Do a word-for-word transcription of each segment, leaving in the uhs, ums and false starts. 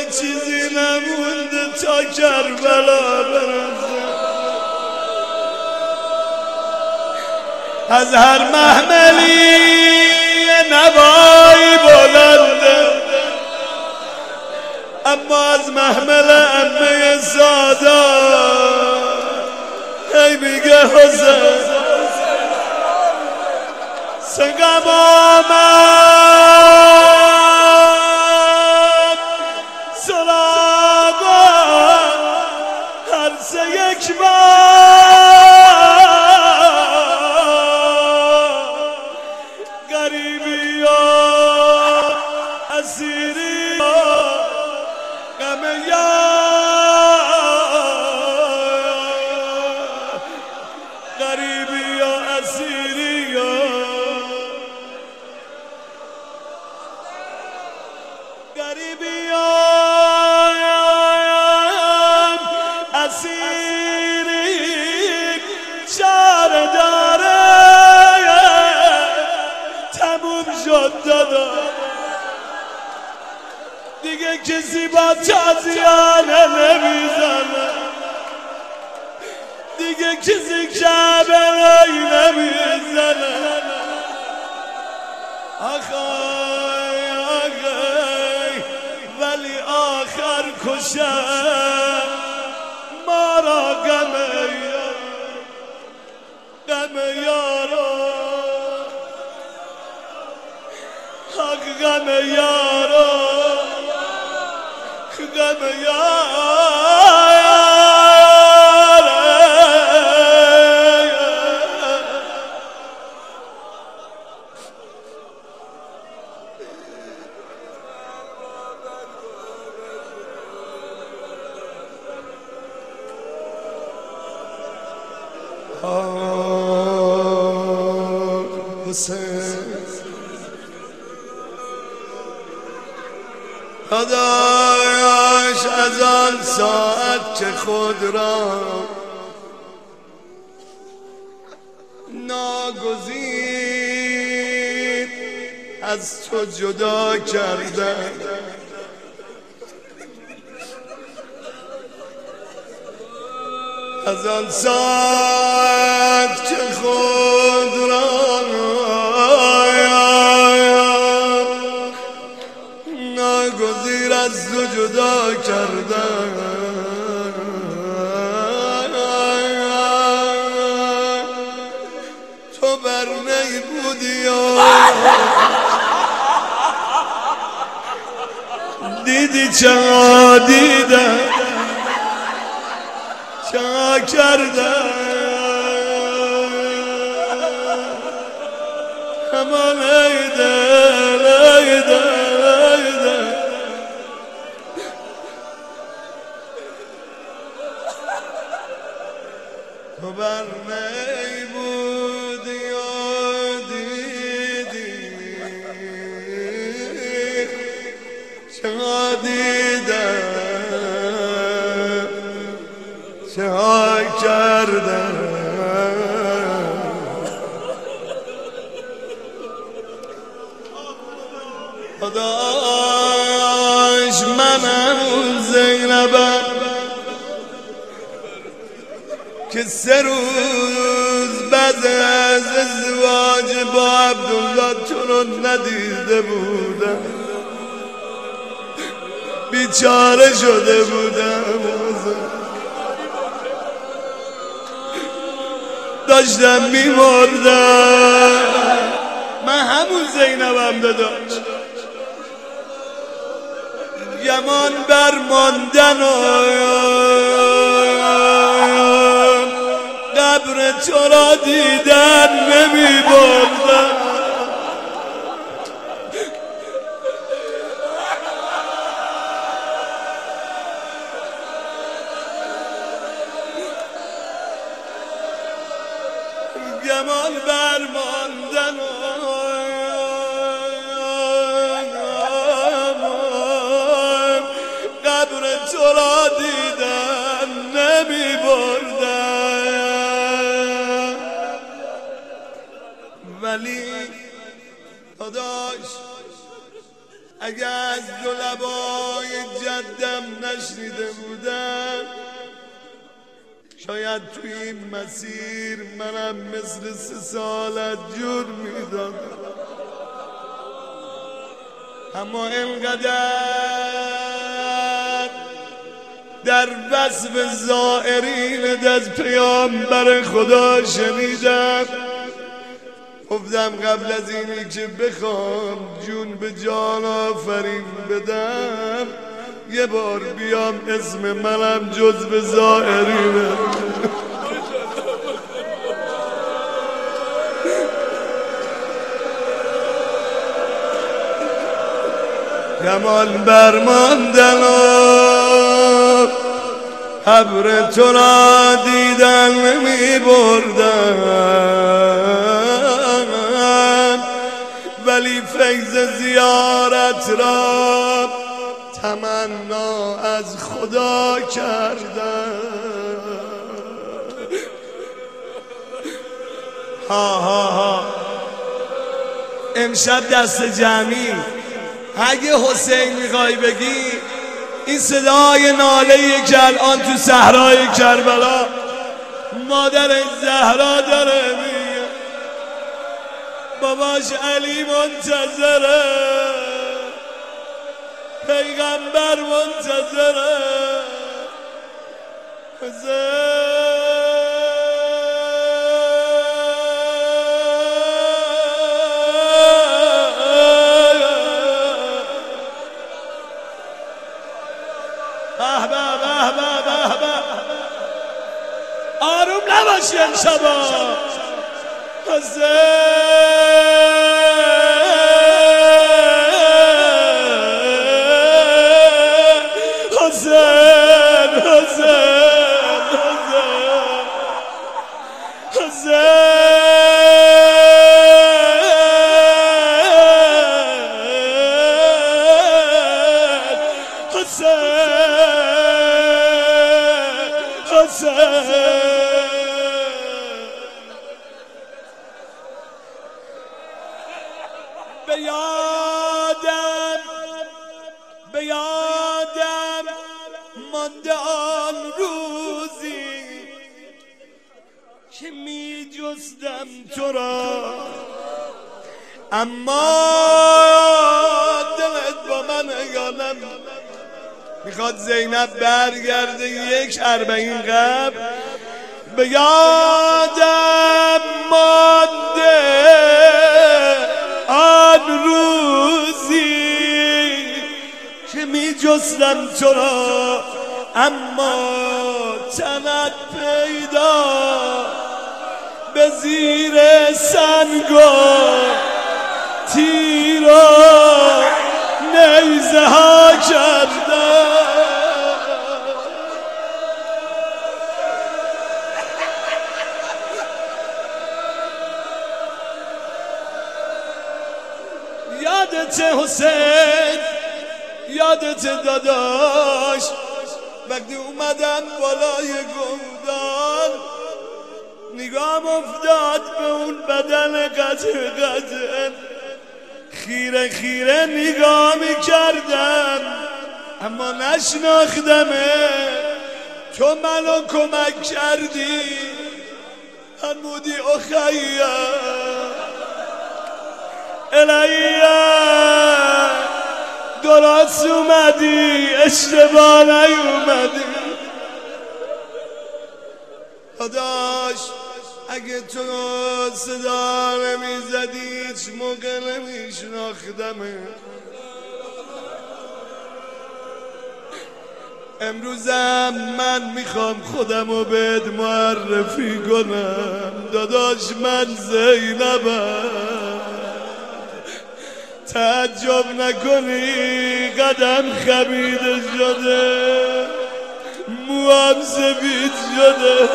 چیزی نمونده تا کربلا برسه. از هر محملی نوایی بلنده، اما از محمل عمه سادات هی میگه حسین سنگم آمد سراغا هر سه یک بار غریبی ها اسیری ها غم یار غریبی ها اسیری ها غریبیان اسیری چاره داره تموم شد دادا دیگه کسی با تازیانه نمیزنه دیگه کسی کعبه نمیزنه آخای آخای ولی آخر کشه ما را غم غم یارا حق غم یارا غم یارا خدایش از آن ساعت که خود را ناگزیر از تو جدا کردم از آن ساعت که خود را ناگزیر از تو جدا کردم تو بر نی بودی دیدی چه دیدم چه کردم همان ایدن ایدن ایدن تو بر می بودی و دیدی چه دیدم چه کردم خداش منم زینبم که سه روز بعد از ازدواج با عبدالله تو رو ندیده بودم بیچاره شده بودم داشتم میمردم من همون زینبم داداش گمان بر ماندن و قبر تو را دیدن نمی بردم گمان بر ماندن و قبر تو را دیدن نمی بردم ولی داداش اگر از دو لبای جدم نشنیده بودم شاید توی این مسیر منم مثل سه سالت جور میدادم، اما اینقدر در وصف زائرینت از پیامبر خدا شنیدم گفتم قبل از اینی که بخوام جون به جان آفرین بدم یه بار بیام اسم منم جز به زائرینه. کمال برماندن و حبر تو را دیدن نمی بردن، ولی فیض زیارت را تمنا از خدا کردن. ها ها ها امشب دست جمعی اگه حسین میخوای بگی این صدای ناله‌ای که الان تو صحرای کربلا مادر زهرا داره میگه باباش علی منتظره، پیغمبر منتظره، آروم نباشی امشبا حسین حسین به یادم به یادم مانده آن روزی که می جستم تو را، اما دلت با من یادم میخواد زینب برگرده یک اربعین قبل. به یادم مانده آن روزی که می جستم تو را، اما تنت پیدا به زیر سنگ و تیر و نیزه ها کردم. یادت حسین، یادت داداش وقتی اومدن بالای گودال نگام افتاد به اون بدن قطع قطع، خیره خیره نگاه میکردم اما نشناختمه. تو منو کمک کردی فرمودی اخیا الهیا درست اومدی اشتباه نیومدی. داداش اگه تو صدا نمیزدی هیچ موقع نمیشناختمه. امروزم من میخوام خودمو بهت معرفی کنم داداش، من زینبم. تعجب نکنی قدم خمیده شده، موام سفید شده.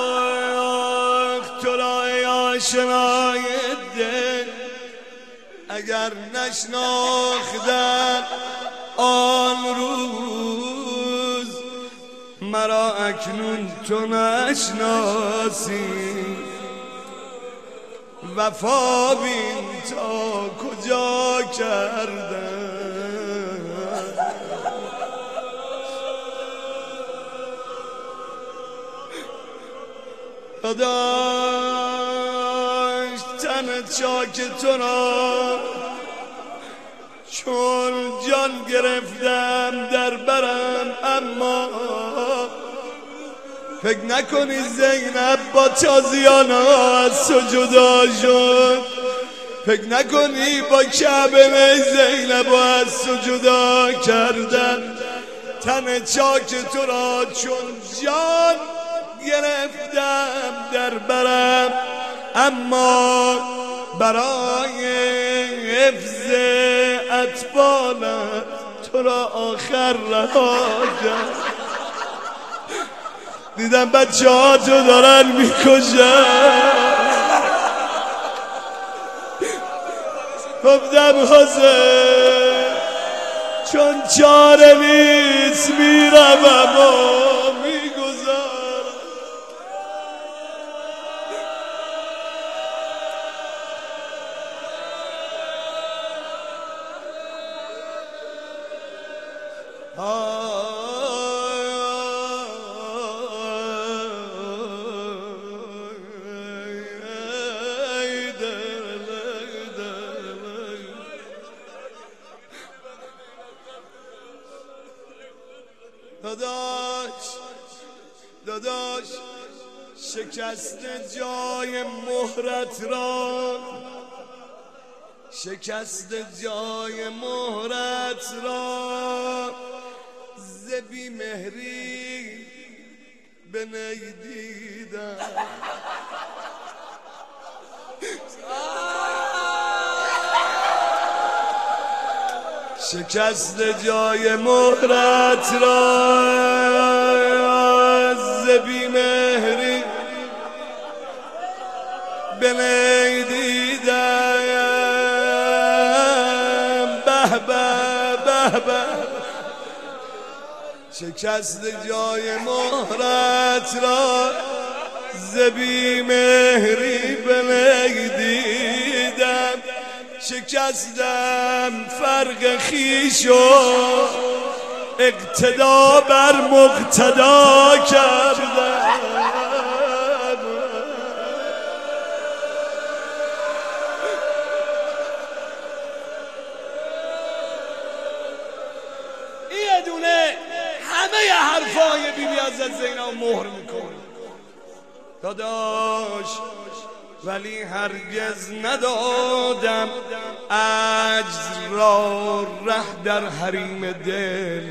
آخ تو را ای آشنای دل اگر نشناختم آن روز مرا اکنون تو نشناسی وفا بین تا کجا کردم داشت تن چاک تو را چون جان گرفتم در برم اما فکر نکنی زینب با تازیانا از تو جدا شد فکر نکنی با کعبه زینب از تو جدا کردن تن چاک تو را چون جان گرفتم در برم اما برای حفظ اطفالم تو را آخر رها کرد دیدم بچه ها تو دارن میکشن گفتم حسین چون چاره نیست میروم و میگذارم داداش داداش شکست جای مهرت را شکست جای مهرت را ز بی مهری به نیدیدم شکست جای مهرت را ز بی مهری به نیدیدم به به به به شکست جای مهرت را ز بی مهری به نیدیدم شکستم فرق خویش و اقتدا بر مقتدا کردم یه دونه همه حرفای بی بی حضرت زینب مهر میکنه داداش ولی هرگز ندادم عجز را ره در حریم دل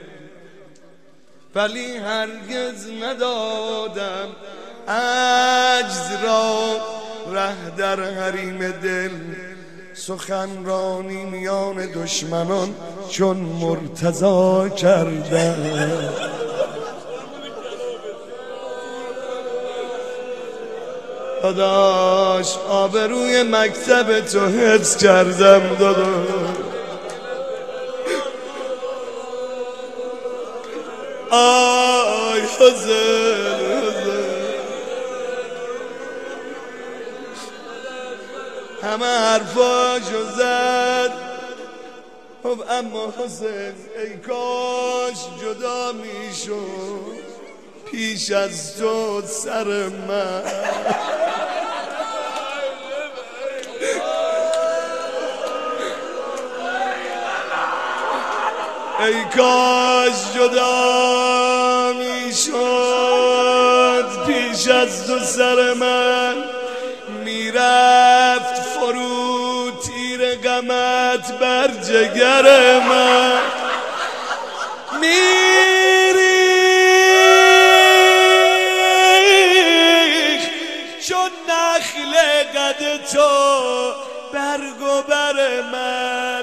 ولی هرگز ندادم عجز را ره در حریم دل سخنرانی میان دشمنان چون مرتضی کردم داداش آبروی مکتب تو حفظ کردم داداش آی حسین حسین همه حرفاشو زد خب اما حسین ای کاش جدا میشد پیش از تو سر من ای کاش جدا میشد پیش از تو سر من میرفت فرو تیر غمت بر جگر من میریخ چون نخل قد تو برگ و بر من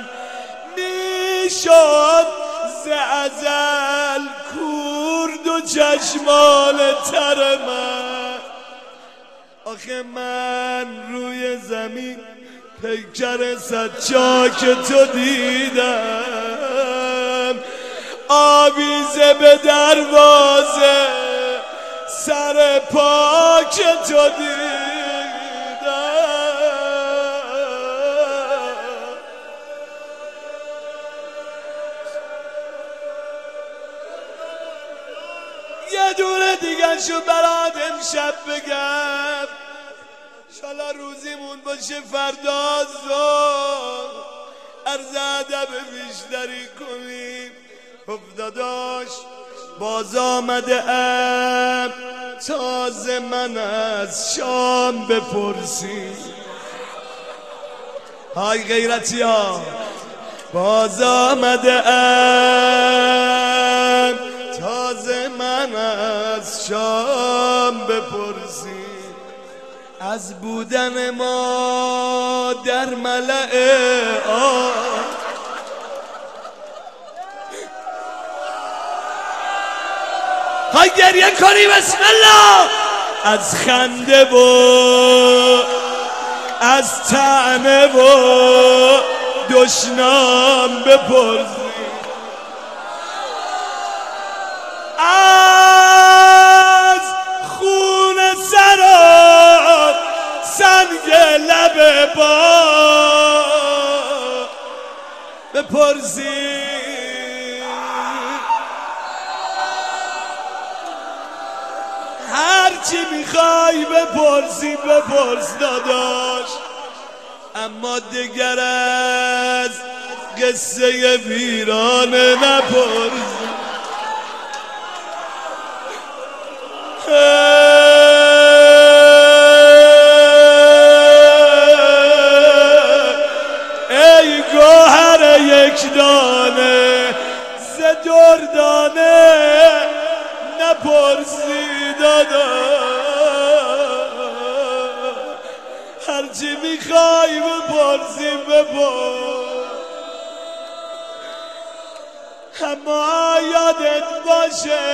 میشد ز ازل کورد و چشمان تر من آخه من روی زمین پیکر سچاک تو دیدم، آویزه به دروازه سر پاک تو دیدم. یه دونه دیگه شو برات امشب بگم، انشالله روزیمون باشه فردا زور عرض ادب بیشتری کنیم. افتاداش باز آمده ام تازه من از شام بپرسی. های غیرتی ها باز آمده ام تازه من از شام بپرسی، از بودن ما در ملأ آه. های گریه کنی بسم الله، از خنده و از طعنه و دشنام بپرسی، از خون سرات سنگ لب با بپرسی. هرچی میخوای بپرسی بپرس داداش، اما دیگر از قصه ویرانه نپرس. ای گوهر یک دانه ز دردانه نپرسی هرچی میخوای بپرسی بپرس، اما یادت باشه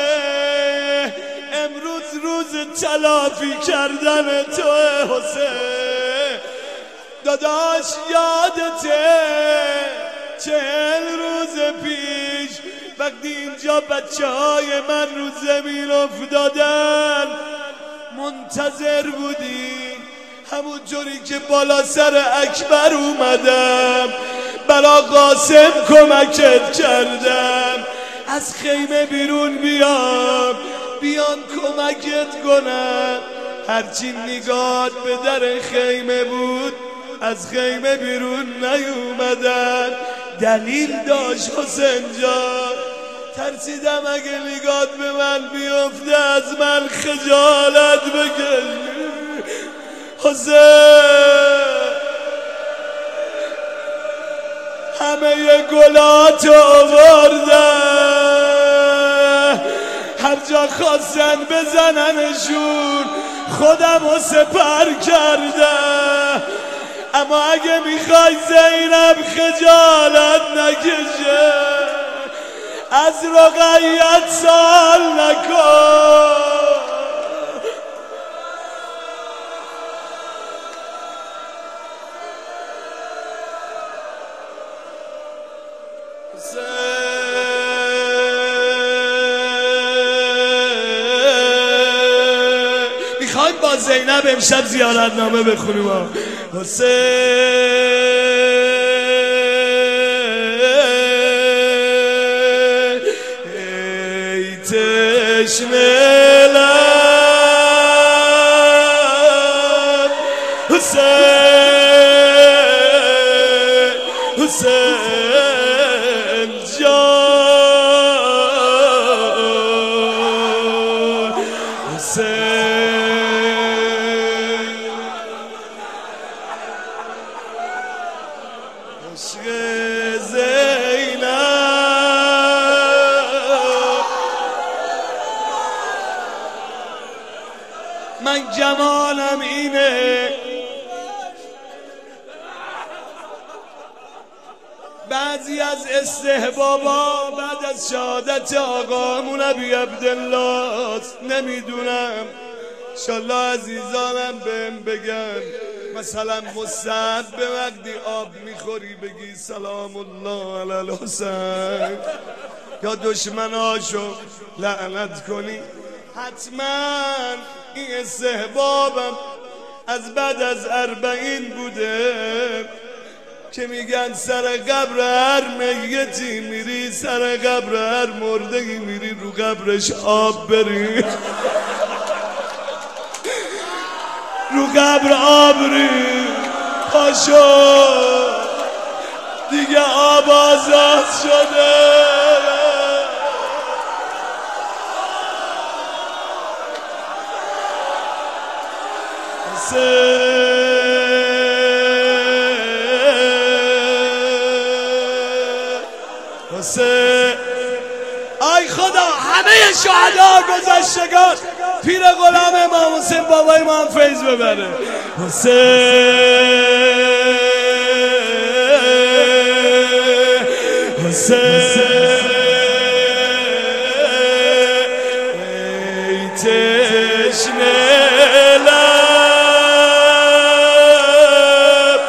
امروز روز تلافی کردن تو حسین داداش. یادته چهل روز پیش وقتی اینجا بچه های من رو زمین افتادن منتظر بودی، همون جوری که بالا سر اکبر اومدم برا قاسم کمکت کردم، از خیمه بیرون بیام بیان کمکت کنم. هرچی نگات به در خیمه بود از خیمه بیرون نیومدن، دلیل داشت حسین جان. ترسیدم اگه نگات به من بیفته از من خجالت بکشی حسین. همه گلاتو آوردن، هر جا خواستن بزننشون خودمو سپر کردم، اما اگه میخوای زینب خجالت نکشه از رقیت سال نکن. میخوایم با زینب امشب زیارتنامه بخونیم. حسین ای تشنه لب حسین حسین جان حسین عشق زینب. من جمالم اینه بعضی از استحبابا بعد از شهادت آقامون ابی عبدالله نمیدونم، انشالله عزیزانم بهم بگن. مثلا مستعد به وقتی آب میخوری بگی سلام الله علی الحسین، یا دشمناشو لعنت کنی. حتما این استحبابم از بعد از اربعین بوده که میگن سر قبر هر میتی میری، سر قبر هر مردگی میری، رو قبرش آب بری، رو قبر آب ری، پاشو دیگه آب آزاد شده. حسین آی خدا همه شهدا گذشتگان پیر غلام امام حسین بابا امام فیض ببره. حسین حسین ای تشنه لب،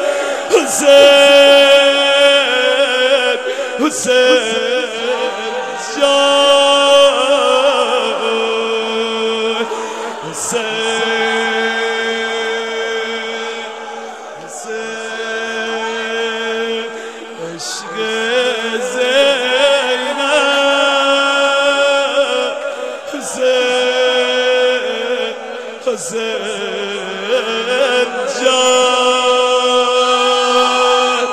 حسین حسین جان، حسین حسین عشق زینب، حسین حسین جان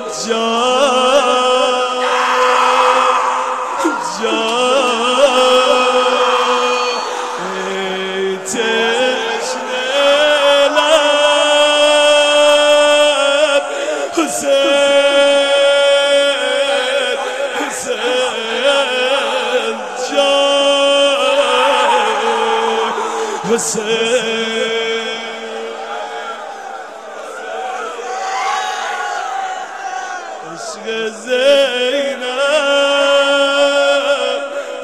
جان جان ای تشنه لب، حسین حسین جان، حسین عشق زینب،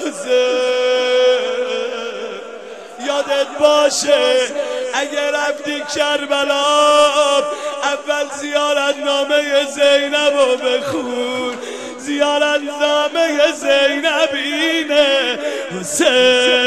حسین یادت باشه اگر رفتی کربلا اول زیارت نامه زینب رو بخون، زیارت نامه زینب اینه حسین